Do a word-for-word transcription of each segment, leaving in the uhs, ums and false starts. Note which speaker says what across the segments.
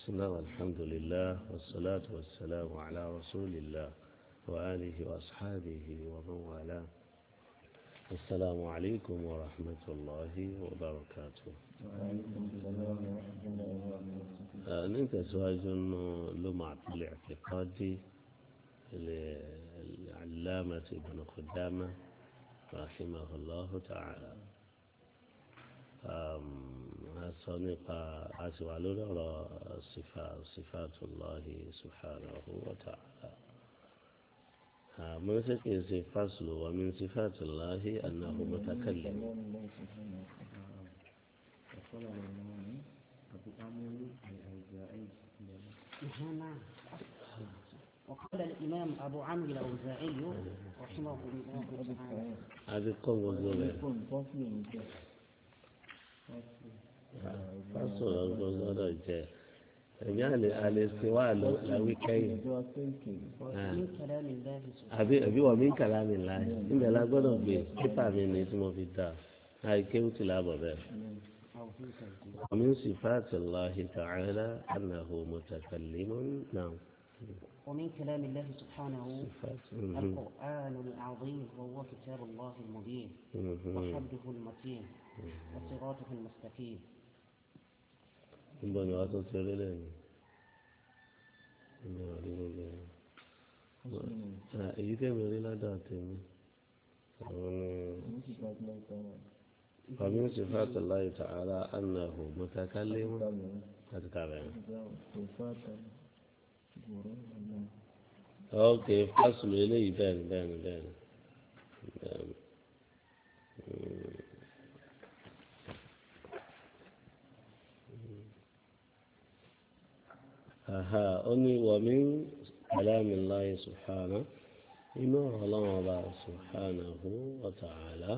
Speaker 1: بسم الله والحمد لله والصلاة والسلام على رسول الله وآله وأصحابه ومن والاه. السلام عليكم ورحمة الله وبركاته.
Speaker 2: وعليكم السلام ورحمة الله وبركاته.
Speaker 1: ننت سواج لمعة الاعتقاد للعلامة ابن قدامة رحمه الله تعالى. صنيقة أسوال صفات صفات الله سبحانه وتعالى. من سكن فصل ومن صفات الله أنه متكلم.
Speaker 3: وقال الإمام أبو عمرو الأوزاعي رحمه الله تعالى.
Speaker 1: هذه قوم وزوله. فصل الجزء الجاي. يعني الاستواء لو كان
Speaker 3: من كلام الله سبحانه
Speaker 1: أبي أبي ومن كلام الله إن لا قدر به كيف من اسمه في الدار هاي كيف تلعب به.
Speaker 3: أو في تنزيل.
Speaker 1: ومن صفات الله تعالى أنه متكلم. نعم.
Speaker 3: ومن كلام الله سبحانه
Speaker 1: صفات.
Speaker 3: القرآن العظيم وهو كتاب الله المبين وحبله المتين وصراطه المستقيم.
Speaker 1: بني واتو سيرلين èyí tẹ̀mí rí ládàá tèmi àwọn ni ومن صفات الله تعالى أنه متكلم أتكلم. أوكي فصل إليه بين بين بين أها أني ومن كلام الله سبحانه إنه الله سبحانه وتعالى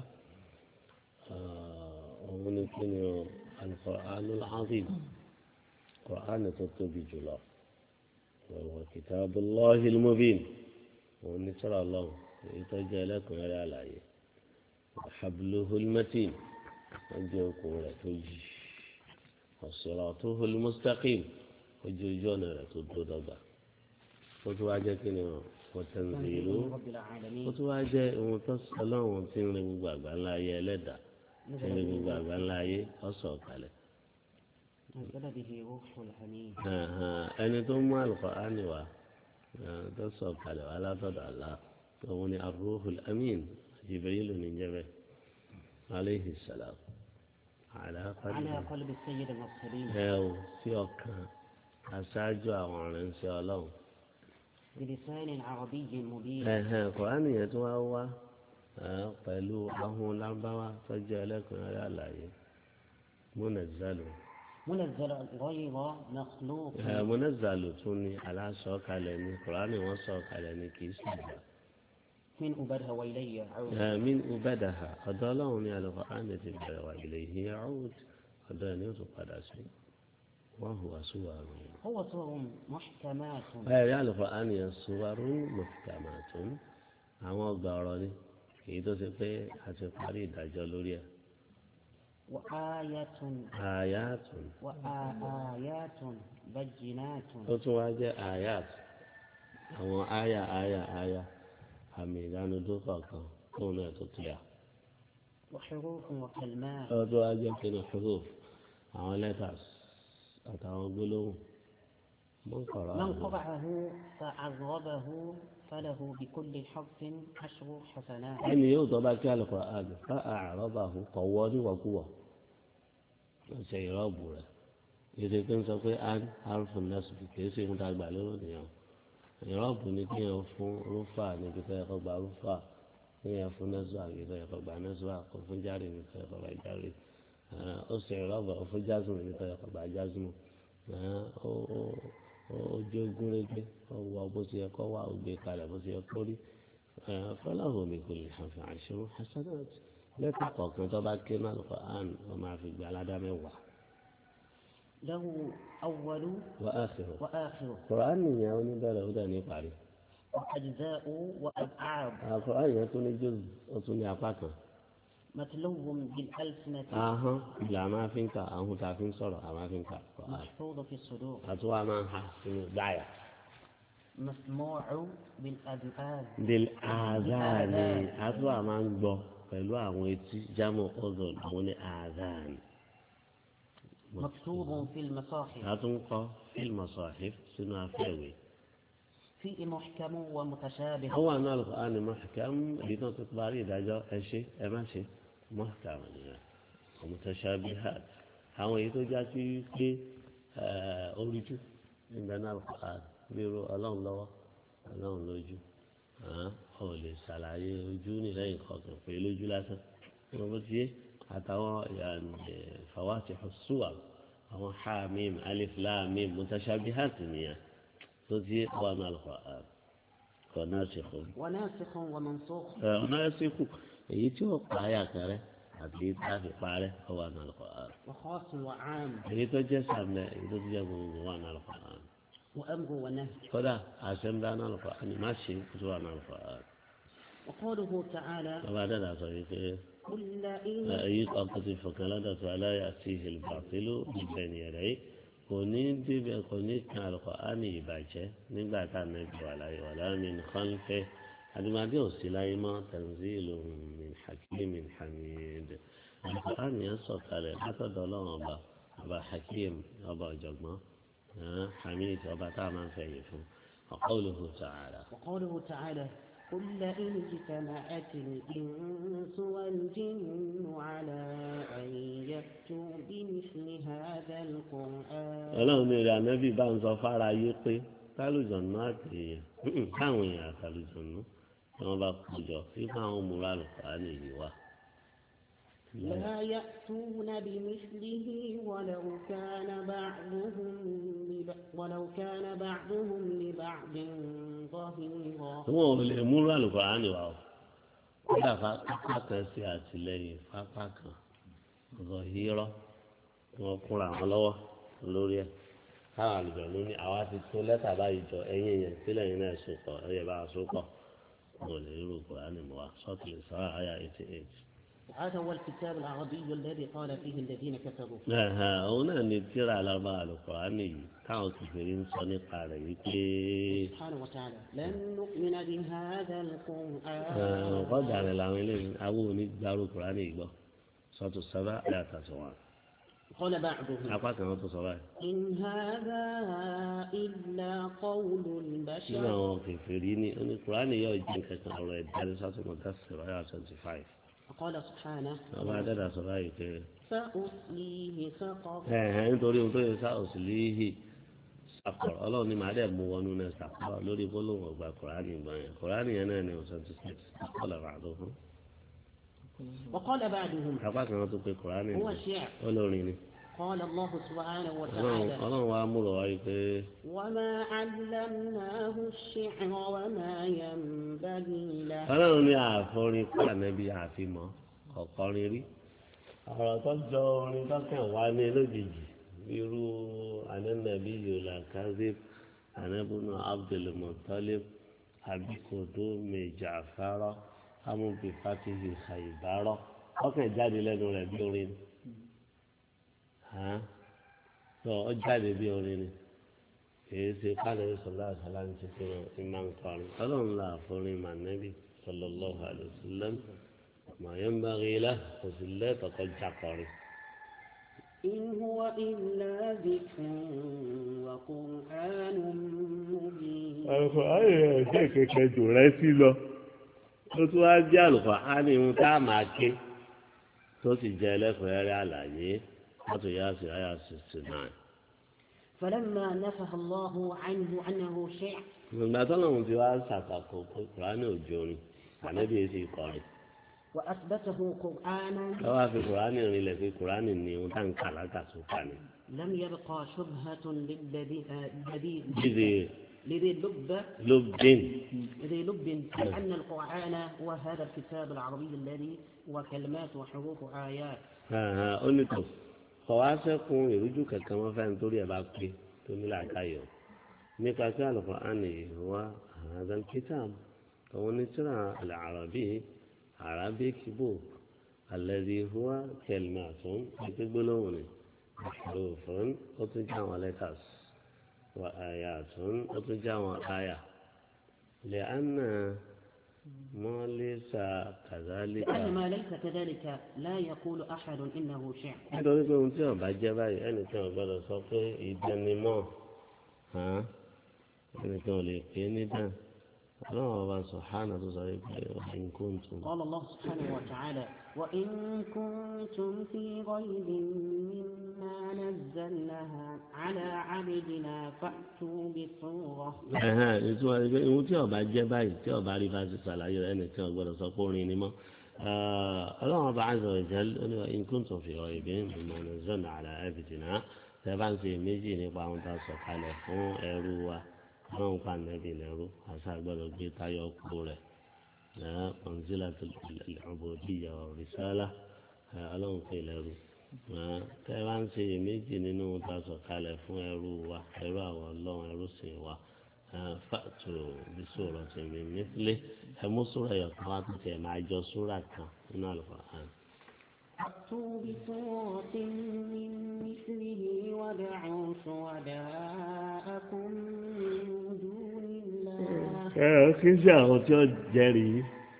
Speaker 1: ومن كنيو القرآن العظيم القرآن تطبي جلا وهو كتاب الله المبين ومن ترى الله يتجى لكم على عليه وحبله المتين أجيكم لتجي وصراطه المستقيم ojú ojú ọ̀nà rẹ̀ tó dó dọ́gba ó tún wá jẹ́ kí ni wọ́n tanzilu ó tún wá jẹ́ ohun tó ọlọ́run tí ń rin gbogbo àgbà ńlá ayé ẹlẹ́dàá tí ń rin gbogbo àgbà ńlá ayé ọ̀sọ̀ kalẹ̀. ẹni tó mú Al-Qur'ani wá tó sọ̀ kalẹ̀ wá látọ̀dọ̀ Allah òun ni ar-Ruhul Amin Jibril ní jẹ́bẹ̀ alayhi salam.
Speaker 3: على قلب السيد المرسلين.
Speaker 1: ẹ ò sí ọkàn aṣáájú àwọn ọ̀rẹ́nsẹ́ ọlọ́run.
Speaker 3: بلسان عربي مبين.
Speaker 1: ẹ̀hẹ̀n Kùránì yẹn tí wọ́n wá pẹ̀lú ahọ́n lábáwá tọ́jú ẹlẹ́kùnrin àlàyé múnazzalu.
Speaker 3: منزل غير مخلوق.
Speaker 1: múnazzalu tún ní aláṣọ kalẹ̀ ní Kùránì wọ́n sọ kalẹ̀ ní kì í sì gbà.
Speaker 3: من أبدها وإليه يعود.
Speaker 1: من أبدها ọ̀dọ̀ ọlọ́run ní Al-Qur'ani ti bẹ̀rẹ̀ wá ilayhi ya'ud ọ̀dọ̀ ẹni ó tún padà sí. وهو صور
Speaker 3: هو صور محكمات.
Speaker 1: أي القرآن صور محكمات àwọn ọgbà ọ̀rọ̀ ni èyí tó ṣe pé a ti parí ìdájọ́ lórí ẹ̀.
Speaker 3: وآيات.
Speaker 1: آيات.
Speaker 3: وآيات بينات.
Speaker 1: ó tún wá jẹ́ ayat àwọn àyà àyà àyà àmì ìdánudó kọ̀ọ̀kan tóun náà tó kíá.
Speaker 3: وحروف وكلمات.
Speaker 1: ó tún wá jẹ́ kí ni huruf àwọn letters àtàwọn gbólóhùn. من قرأه
Speaker 3: من قرأه فعظمه فله بكل حرف عشر حسنات.
Speaker 1: ẹni yóò tọ́ bá kí Al-Qur'an فأعرضه قوọ́ níwọ̀kúwọ̀ ṣe ìrọ́bù rẹ̀ èdè tó ń sọ pé an harfu nasb kìí ṣe ń dàgbà lórí nìyẹn ìrọ́bù ni kí yẹn fún rúfà níbi tó yẹ kó gba rúfà kí yẹn fún nẹ́sùwà níbi tó yẹ kó gba nẹ́sùwà kó fún járe níbi tó yẹ kó gba járe ó ṣe ìrọ́bù ó fún jásùmù níbi tó yẹ kó gba jásùmù ojú ogun rege ọwọ́ bó ti yẹ kó wà ó gbé kalẹ̀ bó ti yẹ kó rí fọláhùn mi kò lè hànfẹ́ àṣírò hasanat lẹ́tà kọ̀ọ̀kan tó bá ké náà Al-Qur'an wọ́n máa fi gbé aládá mẹ́wàá.
Speaker 3: له أول
Speaker 1: وآخر
Speaker 3: وآخر.
Speaker 1: Qur'an nìyẹn ó ní bẹ̀rẹ̀ ó dẹ̀ ní parí.
Speaker 3: وأجزاء وأبعاد.
Speaker 1: Qur'an yẹn tún ní juz ó tún ní apá kan.
Speaker 3: متلو بالألسنة
Speaker 1: ahọ́n ìlà máa fi ń kà ahọ́n tá a fi ń sọ̀rọ̀ a máa fi ń kà Qur'an
Speaker 3: محفوظ في الصدور
Speaker 1: àtúwà máa ń ha sínú gbáyà.
Speaker 3: مسموع بالأذهان
Speaker 1: bil azani àtúwà máa ń gbọ́ pẹ̀lú àwọn etí jámọ̀ ọ̀dọ̀ àwọn ní azani.
Speaker 3: مكتوب في المصاحف
Speaker 1: àtúnkọ́ fil masahif sínú afẹ́wé.
Speaker 3: فيه محكم ومتشابه
Speaker 1: هو أن القرآن محكم بدون تطبيق إذا أشي أماشي محكم يعني ومتشابهات هو يتوجد في أوريجو عندنا القرآن بيرو ألون لوا ألون لوجو ها هو اللي سلاي وجوني لا يخاطر في لوجو لاسا وبتجي حتى يعني فواتح الصور هو حاميم ألف لام ميم متشابهات يعني تجي وانا القرآن وناسخ
Speaker 3: وناسخ ومنسوخ
Speaker 1: وناسخ يجي وقايا كره àti táàfì parẹ́ ọwọ́ àná Al-Qur'an.
Speaker 3: وخاص وعام
Speaker 1: èyí tó jẹ́ sàmẹ́ èyí tó jẹ́ gbogbo wà ní Al-Qur'an.
Speaker 3: وأمر ونهي
Speaker 1: kódà àṣẹ ń dáná Al-Qur'an má ṣe tó wà ní Al-Qur'an.
Speaker 3: وقوله تعالى
Speaker 1: ọba dẹ́dà sọ yìí pé
Speaker 3: قل إن
Speaker 1: èyí ọkọ̀ ti fọkàn lọ́dọ̀ tó aláya sí ìbàtílù ìbẹ̀ni rẹ̀ kò ní débẹ̀ kò ní kan Al-Qur'an ìbàjẹ́ nígbà tá a nẹ́bí wà láyé wà láàmì nìkan fẹ́ àdìmọ́dé ò sí láyé mọ́ tanzilun min hakimin hamid. Al-Qur'an yẹn sọ̀kalẹ̀ látọ̀dọ̀ ọlọ́run ọba ọba hakim ọba ọ̀jọ̀gbọ́n hamid ọba tá a máa ń fẹ̀yìn fún. وقوله تعالى
Speaker 3: وقوله تعالى قل إن اجتمعت الإنس والجن على أن يأتوا بمثل هذا القرآن.
Speaker 1: ọlọ́run ní ìrìn ànábì bá ń sọ fára yé pé tálùjọ̀nù àti èèyàn táwọn èèyàn àtàlùjọ̀nù tí wọ́n bá kú jọ fífún àwọn múra Al-Qur'an nìyí wá.
Speaker 3: لا يأتون بمثله ولو كان بعضهم لب... ولو كان بعضهم لبعض ظهيرا.
Speaker 1: wọn ò lè múra Al-Qur'an wá o kódà pápá kan sí àtìlẹ́yìn pápá kan zọhírọ wọn kúnra wọn lọ́wọ́ lórí ẹ̀ káwọn àlùjọ̀nù ní àwa ti tó lẹ́tà báyìí jọ ẹ̀yìn yẹn sílẹ̀ yìí náà sopọ̀ ẹ̀yẹ bá a sopọ̀ wọn ò lè rí Al-Qur'an mọ́ wa sọ́ọ̀tì lè sọ àyà eighty eight.
Speaker 3: هذا هو الكتاب العربي الذي قال فيه الذين كفروا.
Speaker 1: òun náà ni tíra alábà Al-Qur'an yìí táwọn kìfèrè ń sọ nípa rẹ̀ wípé.
Speaker 3: سبحانه وتعالى لن نؤمن بهذا القرآن.
Speaker 1: ọ̀gá rẹ̀ làwọn eléyìí àwọn onígbàrú Qur'an yìí gbọ́ sọ́tù sábà ẹ̀ àtàtù wọn.
Speaker 3: قال بعضهم
Speaker 1: apá kan wọn tó sọ báyìí.
Speaker 3: إن هذا إلا قول البشر.
Speaker 1: nínú àwọn kìfèrè ní oní Qur'an yìí yóò jẹ́ nǹkan kan ọ̀rọ̀ ẹ̀dá ní sọ́tù Mudaththir ayà twenty five.
Speaker 3: قال سبحانه
Speaker 1: ọba dẹ́dà sọ báyìí pé.
Speaker 3: سأصليه سقر.
Speaker 1: ẹ̀hẹ́n nítorí ohun tó yẹ sá òsìlíhì sàkọ̀rọ̀ ọlọ́run ní màá dẹ̀ mú wọnú náà sàkọ̀rọ̀ lórí gbólóhùn ọgbà Kùránì ìgbọ̀n yẹn Kùránì yẹn náà ní twenty six ọ̀là bàdó fún.
Speaker 3: وقال بعضهم
Speaker 1: apá kan tó pe Kùránì
Speaker 3: هو شعر.
Speaker 1: olórin ni.
Speaker 3: قال الله سبحانه وتعالى
Speaker 1: ọlọ́run wa múlò wáyé pé.
Speaker 3: وما علمناه الشعر وما ينبغي له.
Speaker 1: ọlọ́run ní àforin kọ́ ànábì àfimọ́ ọ̀kọrin rí ọ̀rọ̀ tó jọ orin tọ́kàn wá ní lójijì irú ànábì yorùbá kazib ànábùnú Abdul Muttalib àbíkòdó Ja'far amúbi fatihi Khaybar ọkàn jáde lẹ́nu rẹ̀ bí orin tó ọ jáde bí orin ni kìí ṣe kálẹ̀ sọ̀rọ̀ àṣàlá ń ṣe fún ìmọ̀ nǹkan ọlọ́run là àforin mànẹ́bí sallallahu alaihi wasallam mà yẹn bá rí ilá kò sì lẹ́tọ̀ọ́ jákọ̀rin.
Speaker 3: إن هو إلا ذكر وقرآن مبين.
Speaker 1: Al-Qur'an yẹn ṣe kẹ̀kẹ́ jù rẹ sí lọ tó tún wá jẹ́ Al-Qur'an ohun tá a máa ké tó sì jẹ́ ẹlẹ́kùnrẹ́rẹ́ àlàyé láti yá sí àyà sixty nine.
Speaker 3: فلما نفه الله عنه أنه شعر.
Speaker 1: ìgbà tó lóun ti wá ṣàkàkọ pé Kùránì ò jórin ànábì èsì kọrin.
Speaker 3: وأثبته قرآنا.
Speaker 1: lọ́wọ́ àfi Kùránì rinlẹ̀ pé Kùránì ní ohun tá à ń kà látàtúkà ni.
Speaker 3: لم يبقى شبهة للذي
Speaker 1: jíde
Speaker 3: لذي اللب
Speaker 1: lóbdín.
Speaker 3: لذي لب أن القرآن هو هذا الكتاب العربي الذي هو كلمات وحروف آيات.
Speaker 1: ó ní tó kọ̀ wá sẹ́kùn ìrújú kankan wọ́n fẹ́ nítorí ẹ̀ bá pé tó ní làákàyọ̀ nípa sí Al-Qur'an wá hadha al-kitab òun ní tírà al-Arabi Arabic book الذي هو كلمات يقولون حروف وتجمع لتاس وآيات وتجمع آية لأن ما ليس كذلك
Speaker 3: لأن ما ليس كذلك لا يقول أحد إنه شعر.
Speaker 1: nítorí pé ohun tí wọn bá jẹ báyìí ẹnìkan ò gbọ́dọ̀ sọ pé ìdánimọ̀ ẹnìkan ò lè pè é nídàn ọlọ́run ọba sọ̀hánà tó sọ pé in kuntum.
Speaker 3: قال الله سبحانه وتعالى وإن كنتم في ريب مما نزلنا على عبدنا فأتوا بسورة.
Speaker 1: ìtumọ̀ ẹgbẹ́ ohun tí ọba jẹ́ báyìí tí ọba rí bá ti ṣàlàyé rẹ̀ ẹnìkan ò gbọ́dọ̀ sọ pé orin ni mọ́ ọlọ́run ọba azza wa jal in kuntum fi raybin mimma nazzalna ala abdina tẹ́ bá ń ṣe méjì nípa ohun tá a sọ kalẹ̀ fún ẹrú wa ọlọ́run pa nẹ́bí lẹ́rú àṣà gbọ́dọ̀ gbé táyọ̀ kú rẹ̀ manzilatul ubudiyya wa risala ọlọ́run pè lẹ́rú tẹ́ bá ń ṣe méjì nínú ohun tá a sọ kalẹ̀ fún ẹrú wa ẹrú àwọn ọlọ́run ẹrú sìn wa fàtò bí sọ̀rọ̀ tẹ̀mí mẹ́tìlẹ́ ẹ mú sóra ẹ̀yọ̀ kan wá tó tẹ̀ máa jọ sóra kan nínú Al-Qur'an.
Speaker 3: فأتوا بسورة من مثله وادعوا شهداءكم من دون الله.
Speaker 1: ẹ kí n ṣe àwọn tí ó jẹ́rìí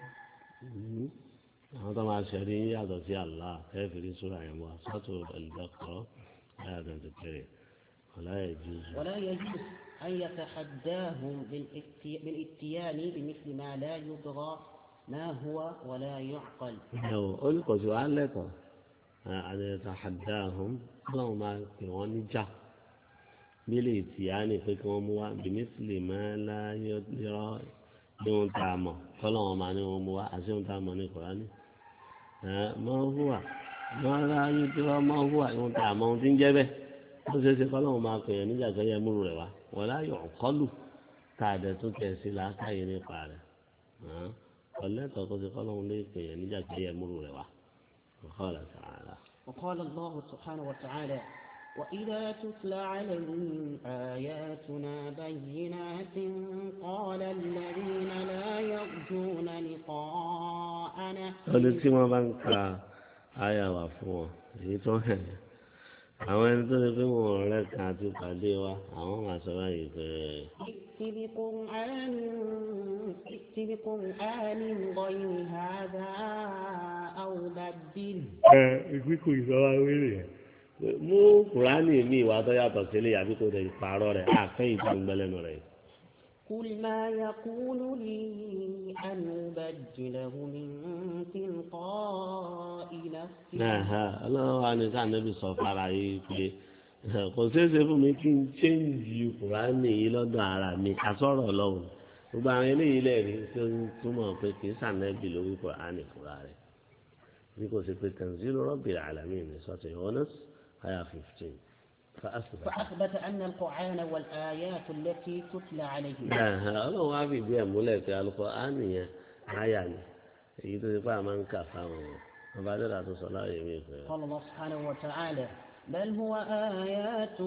Speaker 1: àwọn tó máa ṣẹ̀rí yàtọ̀ sí Allah ẹ fi rí sóra yẹn wá sọ́tò Al-Baqara ayé àtúntò kẹrẹ ولا يجوز
Speaker 3: ولا يجوز أن يتحداهم بالاتيان بمثل ما لا يدرى ما هو ولا يعقل.
Speaker 1: قل قصوا عليك أن يتحداهم لو ما كانوا نجا بالاتيان فيكم بمثل ما لا يدرى يوم تعمى فلو ما نوم وأسيم تعمى القرآن ما هو ما لا يدرى ما هو يوم تعمى تنجبه ó ṣe é ṣe kọ́lọ́hún máa pè é níjà tó yẹ múru rẹ̀ wá wọ́n láyọ̀ ọ̀kọ́lù tá a dẹ̀ tún tẹ̀ sí làákàyè nípa rẹ̀ ọ̀lẹ́tọ̀ kó ṣe kọ́lọ́hún lè pè é níjà tó yẹ múru rẹ̀ wá. وقال تعالى
Speaker 3: وقال الله سبحانه وتعالى وإذا تتلى عليهم آياتنا بينات قال الذين لا يرجون لقاءنا.
Speaker 1: قال تيما بانكا آية وفوة يتوهن àwọn ẹni tó lè pé wọn ọ̀rẹ́ kan àti pàdé wa àwọn máa sọ báyìí pé.
Speaker 3: ائت بقرآن غير هذا أو بدله.
Speaker 1: ẹ ìpínkù ìsọwọ́ wíìlì yẹn mú kùránì mi ìwà tó yàtọ̀ sílẹ̀ àbí kò tẹ̀ ìparọ́ rẹ̀ àfẹ́ ìgbàgbẹ́lẹ́nu rẹ̀.
Speaker 3: قل ما يكون لي أن أبدله من تلقاء نفسي.
Speaker 1: ọlọ́run wa ní káà nẹ́bí sọ fara yìí pé kò ṣeé ṣe fún mi kí n ṣéǹjì kùránì yìí lọ́dọ̀ ara mi àsọ̀rọ̀ ọlọ́run gbogbo àwọn eléyìí lẹ́rìí tó ń túmọ̀ pé kì í sànẹ́bí lórí kùránì fúnra rẹ̀ bí kò sí pé tanzilu rabbil alamin ní sọ́tẹ̀ Yunus àyà fifteen.
Speaker 3: فأثبت أن القرآن والآيات التي تتلى عليه.
Speaker 1: الله وافي بها ملك القرآن يا عياني يدري بقى من كفاه وبعد لا تصلى يمين.
Speaker 3: قال الله سبحانه وتعالى بل هو آيات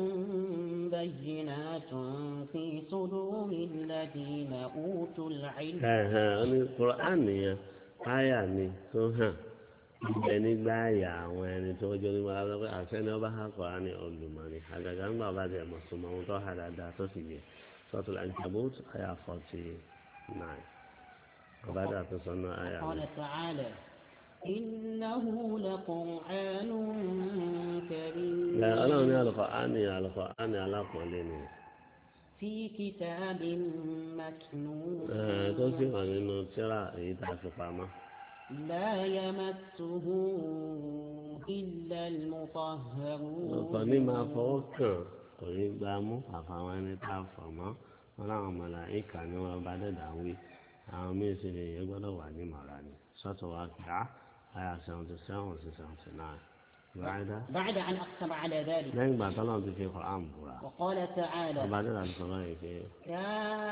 Speaker 3: بينات في صدور الذين أوتوا العلم.
Speaker 1: ها ها القرآن يا عياني سبحان ibẹ̀ nígbà àyà àwọn ẹni tó jọ ní wàhálà pé àṣẹni ọba àkọ́rá ní olùmọ̀ọ́ni àgàgà ń gbà bá tẹ̀ mọ̀ sọmọ ohun tó hà dáadáa tó sì yẹ sọ́tò Ankabut àyà forty nine ọba dà tó sọ náà àyà.
Speaker 3: قال تعالى إنه لقرآن كريم.
Speaker 1: لا ọlọ́run ní Al-Qur'an ní Al-Qur'an ní alákùnrin ni.
Speaker 3: في كتاب مكنون.
Speaker 1: tó sì wà nínú tírà èyí tá a fi pamọ́.
Speaker 3: لا يمسه إلا المطهرون.
Speaker 1: ọ̀pọ̀ ní máa fọwọ́ kàn kò ní gbá mú àfàwọn ẹni tá a fọ̀ mọ́ wọn láwọn màláíkà ni wọn bá dẹ̀dà wí àwọn míín sì lè yẹ gbọ́dọ̀ wà ní màrà ni sọ́tọ̀ wá kíá àyà seventy seven sí seventy nine.
Speaker 3: بعد أن أقسم على ذلك.
Speaker 1: lẹ́yìn ìgbà tó lọ́n ti fi Qur'an búra.
Speaker 3: وقال تعالى.
Speaker 1: ọba dẹ̀dà ti sọ báyìí pé.
Speaker 3: يا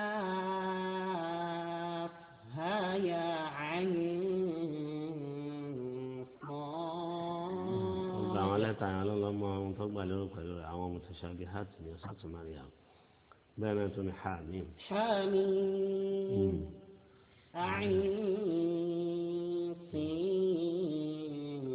Speaker 3: ها يا عين
Speaker 1: صاد. àwọn lẹ́tà yẹn lọ́lọ́mọ ohun tó gbà lérò pẹ̀lú àwọn mutashabihat ní sọ́tún Maryam bẹ́ẹ̀ náà tó ní Hamim.
Speaker 3: Hamim. Ain Sin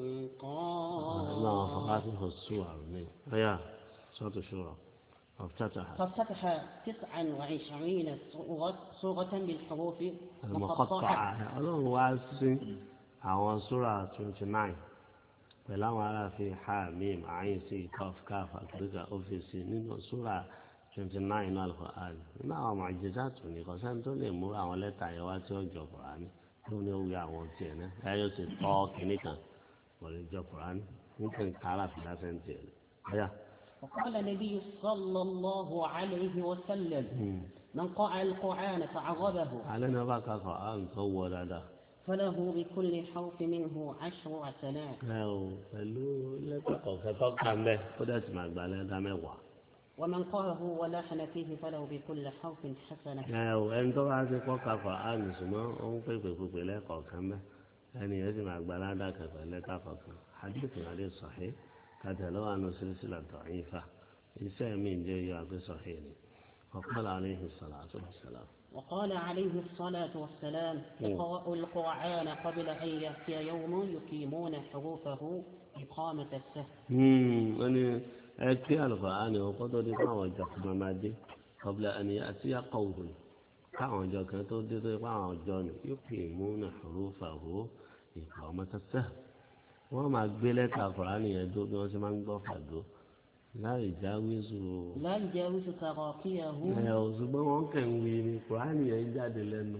Speaker 1: فاتح السور هي سورة الشورى افتتح
Speaker 3: فافتتح تسعا وعشرين سورة, سورة بالحروف
Speaker 1: المقطعة ọlọ́run wá sí àwọn sura twenty nine pẹ̀lú àwọn aráàfin ha mim ayin sí kọf káf àkíríkà ọ́fíìsì nínú sura twenty nine náà Al-Qur'an nínú àwọn màjíṣà tó ní kọ́sẹ́ni tó lè mú àwọn lẹ́tà yẹn wá tí ó jọ Kùránì tó ní òwe àwọn tiẹ̀ náà láyé ó ti tọ́ kínní kan wọ́n lè jọ Kùránì nítorí kára fi lásán tiẹ̀ lọ.
Speaker 3: وقال النبي صلى الله عليه وسلم من قرأ القرآن فعربه
Speaker 1: علينا بقى قرآن صور هذا
Speaker 3: فله بكل حرف منه عشر حسنات.
Speaker 1: فلو لا تقطع به ولا تسمع بالله ميوعة.
Speaker 3: ومن قرأه ولحن فيه فله بكل حرف حسنة.
Speaker 1: وأنت بعد قطع قرآن سما أو في في في لا قطع به يعني يسمع بالله كفلا تقطع حديث عليه صحيح. هذا لو أنه سلسلة ضعيفة يسمى جاي بصحيح. وقال عليه الصلاة والسلام
Speaker 3: وقال عليه الصلاة والسلام اقرأوا القرآن قبل أن يأتي يوم يقيمون حروفه إقامة السهل.
Speaker 1: امم يعني أتي القرآن وقدر ما وجه مادي قبل أن يأتي قوم كان جاك تودي ما وجه يقيمون حروفه إقامة السهل وما قبلت القرآن يدو بما ما قفدو لا يجاوز
Speaker 3: لا يجاوز تراقيه.
Speaker 1: ẹ ò ṣùgbọ́n wọ́n kàn ń wí ni kùránì yẹn jáde lẹ́nu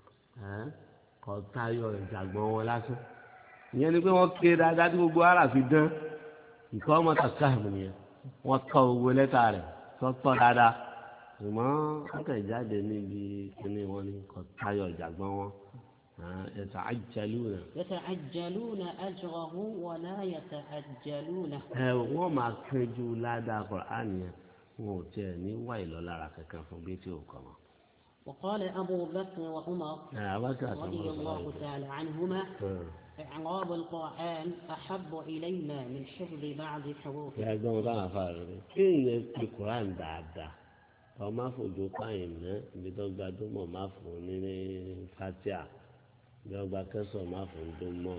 Speaker 1: kò tayọ ìjàgbọ́n wọn lásán ìyẹn ni pé wọ́n ké dáadáa tí gbogbo ara fi dán ìkọ́ ọmọ tàkàmù nìyẹn wọ́n tọ́ owó lẹ́tà rẹ̀ tó tọ́ dáadáa ṣùgbọ́n wọ́n kàn jáde níbi kíní wọn ni kò tayọ ìjàgbọ́n wọn. يتعجلون
Speaker 3: يتعجلون أجره ولا يتعجلونه.
Speaker 1: وما كجوا لا دا قرآن موتني ويل لا ركك في بيتي وكما.
Speaker 3: وقال أبو بكر وعمر رضي الله تعالى عنهما إعراب القرآن أحب إلينا من حفظ بعض حروفه.
Speaker 1: يا جماعة فارغ كين القرآن دادا وما فوجو قايم بدو ما فوني فاتحة bí ọgbà kẹsàn-án máa fún un tó mọ́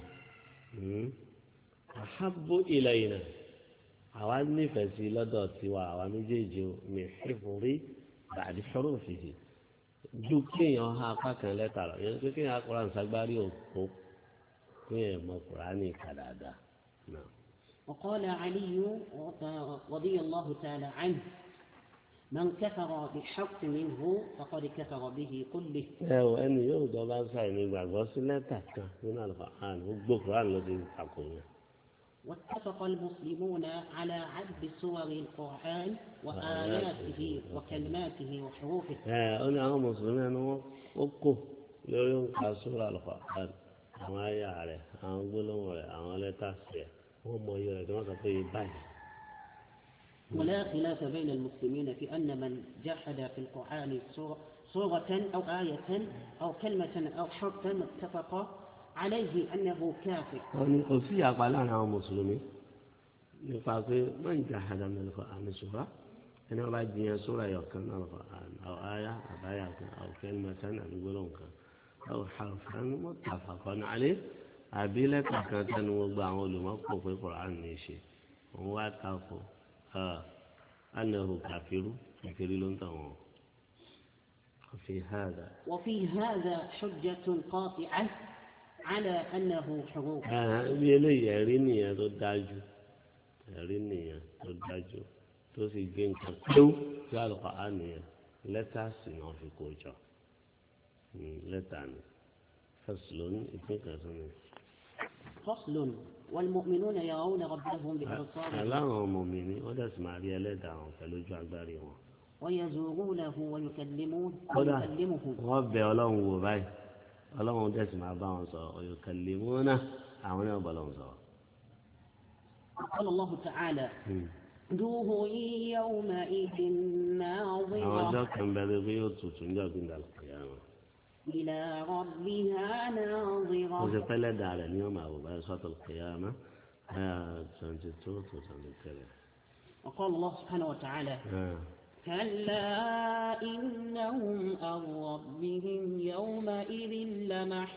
Speaker 1: àhábò ilayna àwa nífẹ̀ẹ́ sí lọ́dọ̀ tiwa àwa méjèèjì o mi hifzi ba'di hurufihi ju kéèyàn ha apá kan lẹ́tà lọ yẹn pé kéèyàn Kùránì ságbárí òkú kéèyàn mọ Kùránì kà dáadáa.
Speaker 3: وقال علي رضي الله تعالى عنه من كفر بحق منه فقد كفر به كله.
Speaker 1: ايوه اني يوضع بقى سايني بقى وصلتها من القرآن وبكرة الذي تقول.
Speaker 3: واتفق المسلمون على عد سور القرآن وآياته وكلماته وحروفه.
Speaker 1: اه انا هم مسلمين وقوا لو ينقى سورة القرآن ما يعرف أنا أقولهم أنا لا تحسي هم يريد ما تقول باي.
Speaker 3: ولا خلاف بين المسلمين في أن من جحد في القرآن سورة أو آية أو كلمة أو حرفا اتفق عليه أنه كافر.
Speaker 1: وفي أقوال عن المسلمين يقول من جحد من القرآن سورة أنا بعد سورة يكن القرآن أو آية أو آية أو كلمة نقولون أو حرفا متفق عليه أبيلك كان وضع علماء في القرآن نشي هو كافر. آه. أنه كافر كافر لنتهم وفي هذا
Speaker 3: وفي هذا حجة قاطعة على أنه حروف.
Speaker 1: آه بيلي يريني يا داجو يريني يا داجو توسي جين كتو في القرآن لا تاسين في كوجا لا تاني فصل إثنين
Speaker 3: فصل والمؤمنون يرون ربهم بأبصارهم.
Speaker 1: لا مؤمنين ولا اسمع لي لا دعهم فلوجوا عبارهم.
Speaker 3: ويزورونه ويكلمون ويكلمهم.
Speaker 1: ربي ọlọ́run wò báyìí ọlọ́run dẹ́sí máa bá wọn sọ ويكلمونه àwọn náà bọ̀ lọ́wọ́ sọ.
Speaker 3: قال الله تعالى وجوه يومئذ ناظرة.
Speaker 1: àwọn ọjọ́ kan bẹ̀rẹ̀ pé yóò tutù ní ọ̀gbìn dàlùkìyàmọ̀.
Speaker 3: إلى ربها ناظرة.
Speaker 1: وزفل دار اليوم أو بأساط القيامة تنتظر تنتظر.
Speaker 3: وقال الله سبحانه وتعالى كلا إنهم عن ربهم يومئذ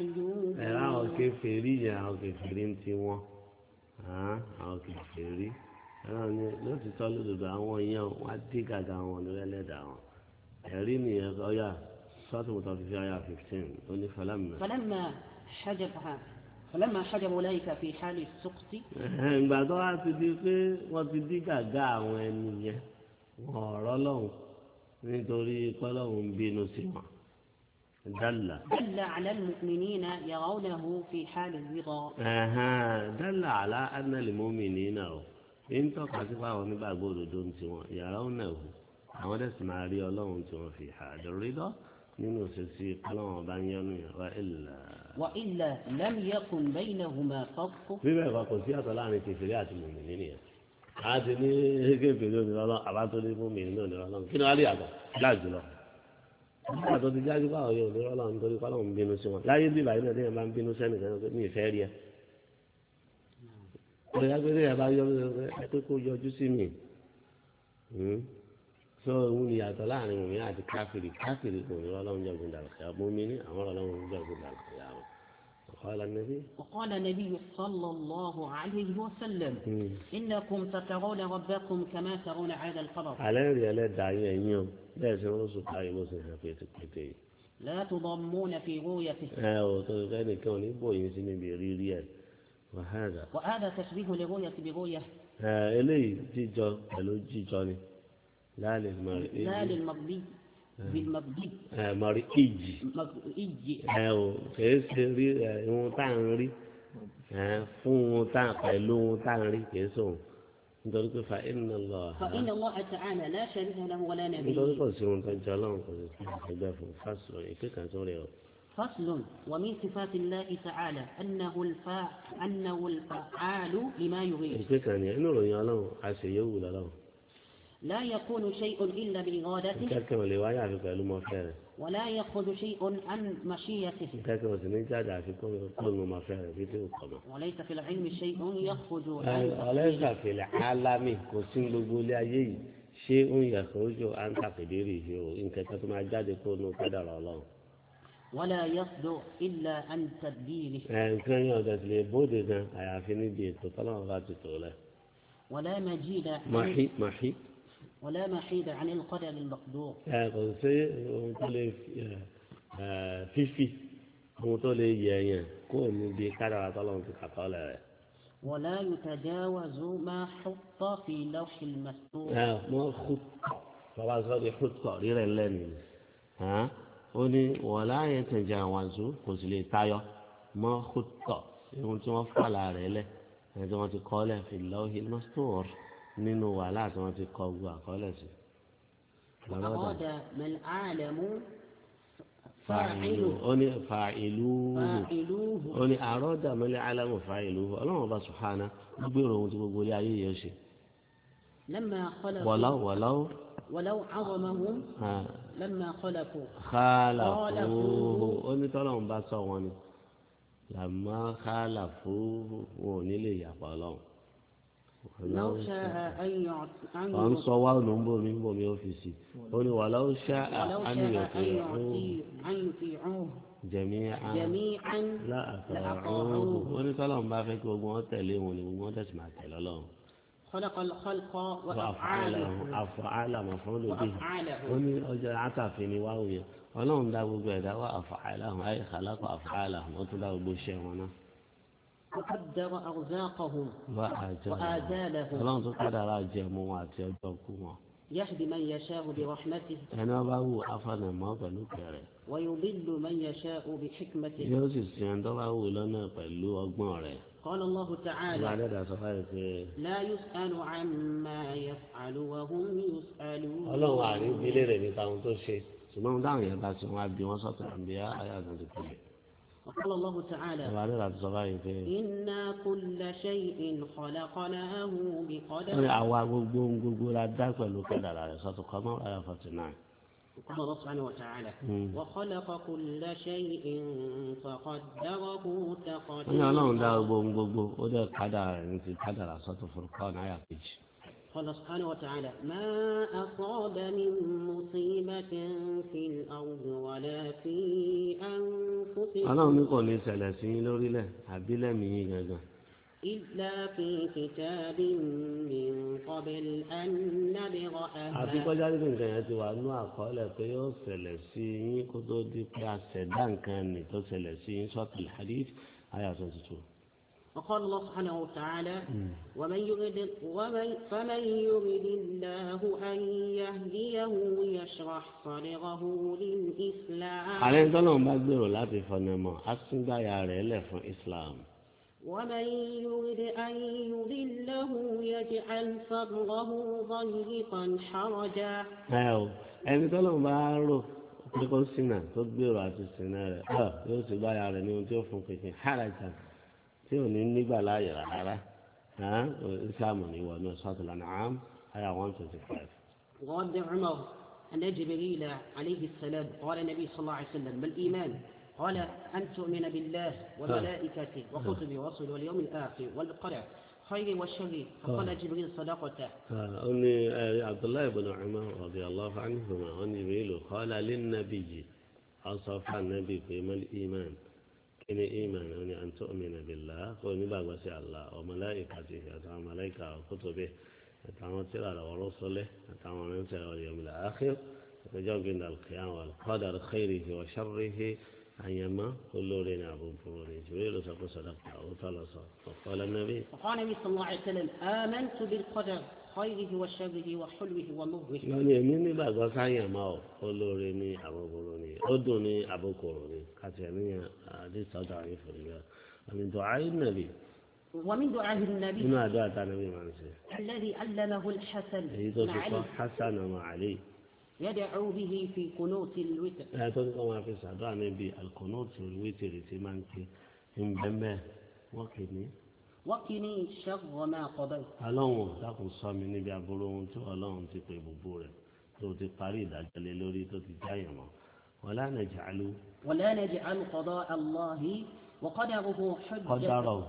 Speaker 3: لمحجوبون.
Speaker 1: أو كفري أو كفرين تيوا أو كفري àwọn ni lótìtọ́ lódodo àwọn èèyàn wọn á dí gàgà wọn lórí ẹlẹ́dàá wọn ẹ̀rí nìyẹn ọ̀yà sọ́ọ̀tù mọ́tò fífi ọ̀yà fifteen ó ní fọlámù.
Speaker 3: فلما حجبها فلما حجب أولئك في حال السقط.
Speaker 1: ìgbà tó wá ti di pé wọ́n ti dí gàgà àwọn ẹni yẹn wọn ọ̀rọ̀ lọ́hùn nítorí pọ́lọ́hùn ń bínú sí wọn. دل
Speaker 3: دل على المؤمنين يرونه في حال الرضا.
Speaker 1: دل على أن المؤمنين إن تقصفا ونبع قولوا دون سوا يرونه أولا سمعري الله سوا في حال الرضا ننو سيسي قلوا بانيانو وإلا
Speaker 3: وإلا لم يكن بينهما فرق.
Speaker 1: بما يقول فيها طلعني في فليات المؤمنين عادي هيك في دون الله أبعثوا للمؤمنين دون الله كنا علي هذا لا جلو nígbà tó ti jáde báwo yóò lérò Ọlọ́run nítorí pé Ọlọ́run ń bínú sí wọn láyé bí ìbàdí náà téèyàn bá ń bínú sẹ́ni kan ní ìfẹ́ rí ẹ. ọ̀rẹ́ agbẹ́rẹ́ yẹn bá yọ ẹ pé kó yọjú sí mi. sọ òun ni yàtọ̀ láàrin òun àti káfíìrì káfíìrì kò ní Ọlọ́run jọ̀gbìn dàlùkìyà mú mi ní àwọn Ọlọ́run jọ̀gbìn dàlùkìyà wọn. وقال النبي
Speaker 3: وقال النبي صلى الله عليه وسلم إنكم سترون ربكم كما ترون هذا القمر.
Speaker 1: على رجال داعية يوم لا يسمعون سبحانه مسلم في تكتي.
Speaker 3: لا تضمون في رؤيته.
Speaker 1: اه وتلقين كون يبوي يسمي بريريال وهذا.
Speaker 3: وهذا تشبيه لرؤية برؤية.
Speaker 1: اه إلي جيجو قالوا جيجوني لا للمرء.
Speaker 3: لا للمرء. بالمبدي.
Speaker 1: اه مرء إيجي.
Speaker 3: إيجي.
Speaker 1: اه كيس ري يوم تانري اه فون تان قالوا تانري كيسون. nítorí pé fa inna Allah.
Speaker 3: فإن الله تعالى لا شريك له ولا نبي.
Speaker 1: nítorí kò sí ohun tó ń jẹ ọlọ́run kò sí ẹgbẹ́ fún fásitì ìpín kan tó rẹ̀ ọ́.
Speaker 3: فصل ومن صفات الله تعالى أنه الفا أنه الفعال لما يريد.
Speaker 1: ìpín kan ní inú ìròyìn ọlọ́run àṣeyẹ̀wò lọ́lọ́run.
Speaker 3: لا يكون شيء إلا بإرادته.
Speaker 1: kẹ́kẹ́ lè wáyé àfi pẹ̀lú mọ́fẹ́ rẹ̀.
Speaker 3: ولا يخرج شيء عن مشيئته.
Speaker 1: kẹ́kẹ́ sì ní jáde àfi pẹ̀lú mọ́fẹ́ rẹ̀ bí tí ó kọ̀ mọ́.
Speaker 3: وليس في العلم شيء يخرج عن.
Speaker 1: وليس في العالم kò sí gbogbo ilé ayé yìí ṣé ó ń yàtọ̀ ojú à ń tàkìdérì yìí o nǹkan kan tó máa jáde kó nu kádàrá ọlọ́run.
Speaker 3: ولا يصدر إلا عن تدبيره.
Speaker 1: nǹkan yẹn ọ̀dọ̀ sì lè bóde gan àyàfi níbi ètò tọ́lọ́run bá ti tò lẹ̀.
Speaker 3: ولا مجيد.
Speaker 1: màhí màhí.
Speaker 3: ولا محيد عن القدر المقدور.
Speaker 1: ẹ kò sí ohun tó lè fífi ohun tó lè yẹ yẹn kó o níbi kádàrá tọ́lọ́run ti kàtọ́ lẹ̀ rẹ̀.
Speaker 3: ولا يتجاوز ما حط في لوح المسطور.
Speaker 1: ẹ mọ kútọ bàbá sọ de kútọ rírẹ lẹ́nu ó ní wọlá yẹn tẹjà wàzú kò sì lè tayọ mọ kútọ ohun tí wọn fàlà rẹ̀ lẹ ẹni tí wọn ti kọ lẹ fi lawhil mastur nínú wàhálà tí wọn ti kọ gbọ àkọọ́lẹ̀ sí.
Speaker 3: أراد ما العالم
Speaker 1: فاعلوه ó ní فاعلوه ó ní أراد ما العالم فاعلوه ọlọ́run ọba sùhánà gbèrò ohun tí gbogbo ilé ayé yẹn ṣe.
Speaker 3: لما خلقوا.
Speaker 1: ولو ولو.
Speaker 3: ولو عظمهم. لما خلقوا.
Speaker 1: خالفوه ó ní tọ́lọ́run bá sọ wọn ni لما خالفوه wọn ò ní lè yàpọ̀ ọlọ́run.
Speaker 3: لو شاء أن يعطي.
Speaker 1: à ń sọ wá ló ń bomi ń bomi ọ́fíìsì ó ní wàlá ó ṣá àníyàn tó yẹ
Speaker 3: يطيعوه
Speaker 1: جميعا
Speaker 3: جميعا
Speaker 1: لأطاعوه ó ní tọ́lọ́run bá fẹ́ kí gbogbo wọn tẹ̀lé wọn ni gbogbo wọn tẹ̀sí máa tẹ̀lé ọlọ́run.
Speaker 3: خلق الخلق
Speaker 1: وأفعاله أفعال مفعول به ó ní ọjọ́ àtàfin ni wáwù yẹn ọlọ́run dá gbogbo ẹ̀dá wá أفعالهم أي خلق أفعالهم ó tún dá gbogbo iṣẹ́ wọn náà.
Speaker 3: وقدر أرزاقهم وآجالهم.
Speaker 1: ọlọ́run tó kádàrá jẹmu wọn àti ọjọ́ kú wọn.
Speaker 3: يهدي من يشاء برحمته.
Speaker 1: ẹni wọn bá wù afọnàmọ́ pẹ̀lú kẹrẹ.
Speaker 3: ويضل من يشاء بحكمته.
Speaker 1: yóò sì sin ẹni tó bá wù lọ́nà pẹ̀lú ọgbọ́n rẹ̀.
Speaker 3: قال الله تعالى.
Speaker 1: لا
Speaker 3: يسأل عما يفعل وهم يسألون.
Speaker 1: ọlọ́run àrí ìbílẹ̀ rẹ̀ nípa ohun tó ṣe ṣùgbọ́n dáhùn yẹn bá ti wọn á bí wọn sọ̀tọ̀ àbí ayé àtúntò kúlẹ̀.
Speaker 3: وقال الله تعالى. إنا كل شيء خلقناه بقدر.
Speaker 1: wọ́n ní àwa gbogbo gbogbo la dá pẹ̀lú kádàrá rẹ̀ sọ́tọ̀ kọ́mọ́ ayé forty nine.
Speaker 3: قال الله سبحانه وتعالى. وخلق كل شيء فقدره تقديرا.
Speaker 1: wọ́n ní ọlọ́run dá gbogbo gbogbo ó dẹ̀ kádàrá rẹ̀ ní ti kádàrá sọ́tọ̀ Furqan ayé kejì.
Speaker 3: قال سبحانه وتعالى ما أصاب من مصيبة في الأرض ولا في أنفسكم.
Speaker 1: ọlọ́run ní kò ní ṣẹlẹ̀ sí yín lórílẹ̀ àbí lẹ́mìí yín gangan.
Speaker 3: إلا في كتاب من قبل أن نبرأها.
Speaker 1: àti kọjá nínú nǹkan yẹn ti wà nínú àkọọ́lẹ̀ pé yóò ṣẹlẹ̀ sí yín kó tó di pé àṣẹ̀dá nǹkan nì tó ṣẹlẹ̀ sí yín suratul Hadid àyá twenty two.
Speaker 3: وقال الله سبحانه وتعالى ومن يرد ومن فمن يرد الله أن يهديه يشرح صدره للإسلام.
Speaker 1: àlẹ́ ń tọ́lọ́ bá gbèrò láti fọnàmọ́ á tún gbáyà rẹ̀ lẹ̀ fún Islam.
Speaker 3: ومن يرد أن يضله يجعل صدره ضيقا حرجا.
Speaker 1: ẹ o ẹni tọ́lọ́ bá rò pé kó ṣìnà tó gbèrò àti ṣìnà rẹ̀ yóò sì gbáyà rẹ̀ ní ohun tí ó fún kékeré harajan tí ò ní nígbà láàyè rárá Islam ní ìwọ náà Suratul An'am àyá one twenty five.
Speaker 3: وقال عمر أن جبريل عليه السلام قال النبي صلى الله عليه وسلم ما الإيمان؟ قال أن تؤمن بالله وملائكته وكتبه ورسله واليوم الآخر والقدر خير والشر. فقال جبريل صدقته.
Speaker 1: أني عبد الله بن عمر رضي الله عنهما أن جبريل قال للنبي أصف النبي بما الإيمان إن إيمان أن تؤمن بالله ونبغى وسع الله وملائكته أتعامل ملائكة وكتبه أتعامل ترى ورسله أتعامل ننسى واليوم الآخر وجاء عند القيامة والقدر خيره وشره أيما كل لنا أبو فروني جبريل سقط صدقته أو ثلاث وقال النبي
Speaker 3: وقال النبي صلى الله عليه وسلم آمنت بالقدر خيره وشره وحلوه ومره.
Speaker 1: يعني مني بعد سايا ما كل لنا أبو فروني أدوني أبو كوروني كاتيني هذه صدقة فريا من دعاء النبي.
Speaker 3: ومن دعاء النبي.
Speaker 1: من دعاء النبي ما نسي.
Speaker 3: الذي علمه الحسن.
Speaker 1: يدرس حسن مع علي.
Speaker 3: يدعو به في قنوت الوتر.
Speaker 1: لا تنقى ما في صدقة النبي القنوت الوتر تمانكي من بمه وكني.
Speaker 3: وقني شر ما قضيت.
Speaker 1: Ọlọ́run dákun ṣọ́ mi níbi aburú ohun tí Ọlọ́run ti pè gbogbo rẹ̀ tó ti parí ìdájọ́ lé lórí tó ti jáyàn mọ́. ولا نجعل.
Speaker 3: ولا نجعل قضاء الله وقدره حجة.
Speaker 1: قدره.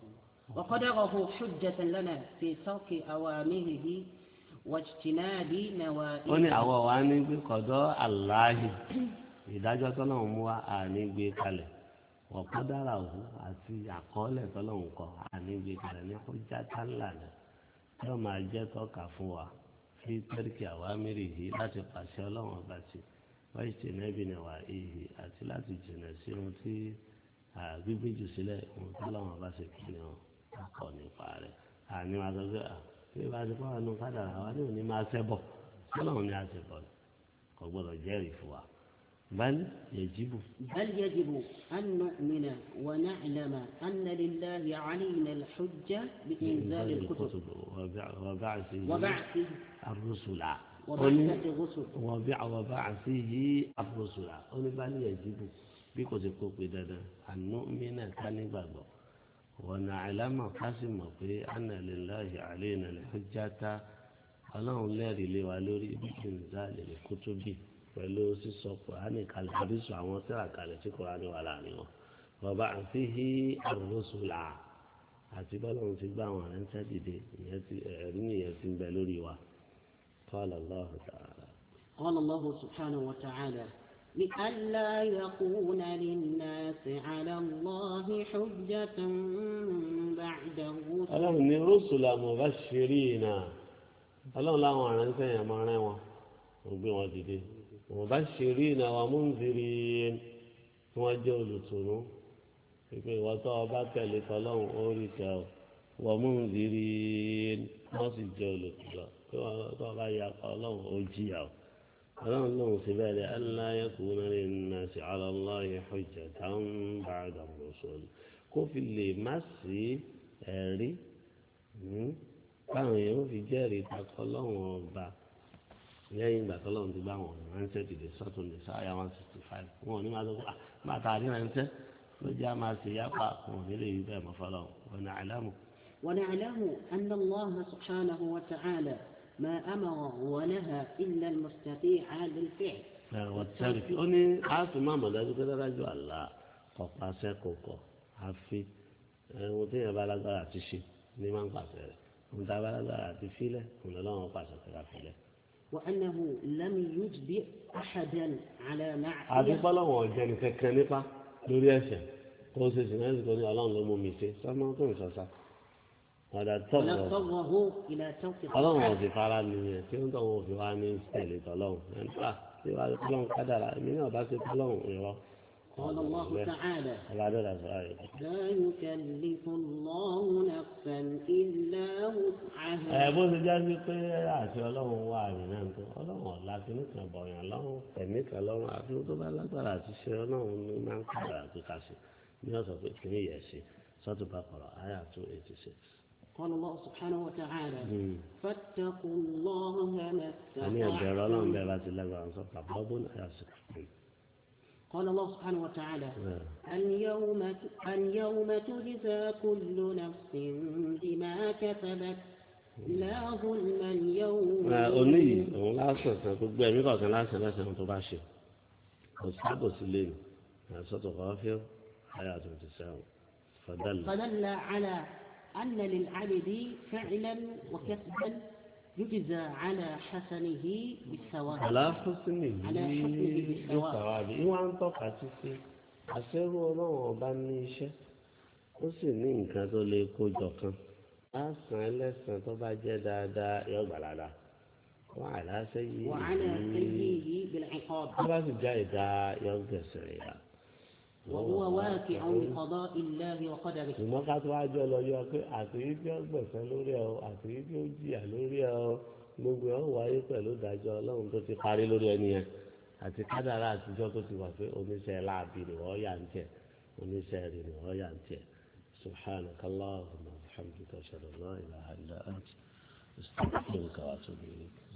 Speaker 3: وقدره حجة لنا في ترك أوامره واجتناب نواهيه.
Speaker 1: ó ní àwọ̀ wa ní gbé kọ̀dọ̀ aláhi ìdájọ́ tọ́lọ́run mú wa àní gbé kalẹ̀ ọ̀kọ́dára òhun àti àkọọ́lẹ̀ tọ́lọ́run kọ àní gbé kalẹ̀ ní kọjá tánlá rẹ̀ yóò máa jẹ́ tọ́ka fún wa fi tẹ́ríkì àwámírì yìí láti pàṣẹ ọlọ́run ọba sí wáyé tí nẹ́bí ni wà èyí àti láti jìnà sí ohun tí gbígbé jù sílẹ̀ ohun tọ́lọ́run ọba sì kí ni wọn kọ̀ nípa rẹ̀ àní máa sọ pé bí wàá ti fọwọ́ nù kádàrà wa ní òní máa ṣẹ́bọ̀ tọ́lọ́run ní àṣẹbọ̀ kò gbọ́dọ̀ jẹ́rìí fún wa. بل يجب
Speaker 3: بل يجب أن نؤمن ونعلم أن لله علينا الحجة بإنزال الكتب
Speaker 1: وبعثه
Speaker 3: وبعثه
Speaker 1: الرسل
Speaker 3: وبعثة الرسل
Speaker 1: وبعثه الرسل بل يجب بكل قدر أن نؤمن كنبغ ونعلم قسم أن لله علينا الحجة ọlọ́run lẹ́rìí lé wa lórí بإنزال الكتب pẹ̀lú sísọ kùránì kalẹ̀ àbí sọ àwọn tírà kalẹ̀ tí kùránì wà láàrin wọn bàbá àti hí àrùsùlà àti bọ́lọ́run ti gbá àwọn arẹ́ńtẹ́ dìde ìyẹn ti ẹ̀rí nìyẹn ti ń bẹ lórí wa قال الله تعالى.
Speaker 3: قال الله سبحانه وتعالى لئلا يكون للناس على الله حجة بعد الرسل.
Speaker 1: ọlọ́run ní rúṣùlà mubashirina ọlọ́run láwọn arẹ́ńtẹ́ yẹn máa rẹ́ wọn ó gbé wọn dìde. مبشرين ومنذرين وجول سنو في وطابة لطلون أوريكا ومنذرين نصي جول وطابة يقالون أوجيا فلن نصبه ألا يكون للناس على الله حجة بعد الرسل كوفي اللي مسي أري كانوا يوم في جاري تقولون وبا lẹ́yìn ìgbà tó lọ́run ti bá wọn ránṣẹ́ dìde sọ́tún ní sáyà one sixty five wọn ò ní máa lọ́kọ́ máa ta àdín ránṣẹ́ ló jẹ́ àmà sí yápa wọn ò ní lè yí bẹ́ẹ̀ mọ́ fọlọ́ wọn ní àlámù.
Speaker 3: ونعلم أن الله سبحانه وتعالى ما أمر ونهى إلا المستطيع للفعل.
Speaker 1: والترك ó ní àtún máa mọ̀ dájú pé dájú àlá kò pàṣẹ kò kọ̀ àfi ohun tí yẹn bá lágbára àti ṣe ní máa ń pàṣẹ rẹ̀ ohun tí a bá lágbára àti fílẹ̀ òun lọ́wọ́ pàṣẹ kẹ́kẹ́ fílẹ̀.
Speaker 3: وأنه لم يجبئ أحدا على معصية.
Speaker 1: àti bọ́lọ́wọ̀n ọ̀jẹ̀ nìkan kan nípa lórí ẹ̀ṣẹ̀ kó o ṣe sì náà kó ní ọlọ́run ló mú mi ṣe sọ́mọ́ tó ń sọ́sá ọ̀dà
Speaker 3: ولا
Speaker 1: tọ́wọ̀
Speaker 3: اضطره إلى ترك
Speaker 1: ọlọ́run
Speaker 3: الطاعات
Speaker 1: ọ̀sìn fara nìyẹn tí ń tọ́wọ́ fi wá ní tẹ̀lé tọ́lọ́run nípa tí wàá tọ́lọ́run kádàrà èmi náà bá ṣe tọ́lọ́run ìrọ́.
Speaker 3: قال الله تعالى
Speaker 1: ọba adọ́dà sọ̀rọ̀ rẹ̀.
Speaker 3: لا يكلف الله نفسا إلا وسعها.
Speaker 1: ẹ bó ṣe jáde pé àti ọlọ́run wà rìn náà tó ọlọ́run ọ̀la kìíní kan bọ̀yàn lọ́rùn tẹ̀mí kan lọ́rùn àti tó bá lágbára àti ṣe ọlọ́run ló máa ń kádàrà àti kàṣì ní ọ̀sán pé kìíní yẹ̀ sí sọ́tù bá kọ̀rọ̀ àyà two eighty six.
Speaker 3: قال الله سبحانه وتعالى فاتقوا الله ما
Speaker 1: أنا أدرى لهم بيبات الله وعنصر فقابون أياسك
Speaker 3: قال الله سبحانه وتعالى اليوم اليوم تجزى كل نفس بما كسبت لا ظلم اليوم.
Speaker 1: أني لا أصلا تقول أمي قال لا أصلا لا أصلا تباشر وصعب سليم صوت غافر حياة تساوي فدل
Speaker 3: فدل على أن للعبد فعلا وكسبا يجزى على حسنه بالثواب.
Speaker 1: على حسنه
Speaker 3: على حسنه بالثواب.
Speaker 1: ìwà ń tọ́ka sí sí àṣẹrú ọlọ́run ọba ní iṣẹ́ ó sì ní nǹkan tó lè kójọ kan á san ẹlẹ́sàn tó bá jẹ́ dáadáa yọ gbàládà wọ́n àláṣẹ yìí
Speaker 3: وعلى سيئه بالعقاب.
Speaker 1: tó bá sì já ìdá yọ gbẹ̀sẹ̀ rẹ̀ yá.
Speaker 3: وهو واقع بقضاء الله وقدره.
Speaker 1: ìmọ̀ ká tó wá jọ lọ yọ pé àtìrí tí ó gbẹ̀sẹ̀ lórí ẹ̀ o àtìrí tí ó jìyà lórí ẹ̀ o gbogbo ẹ̀ ó wáyé pẹ̀lú ìdájọ́ ọlọ́run tó ti parí lórí ẹni yẹn àti kádàrá àtijọ́ tó ti wà pé oníṣẹ́ láàbì ni wọ́n yà ń tẹ̀ oníṣẹ́ rẹ̀ ni wọ́n yà ń tẹ̀ subhanaka Allahumma wa bihamdika ashhadu an la ilaha illa anta astaghfiruka wa atubu ilayk.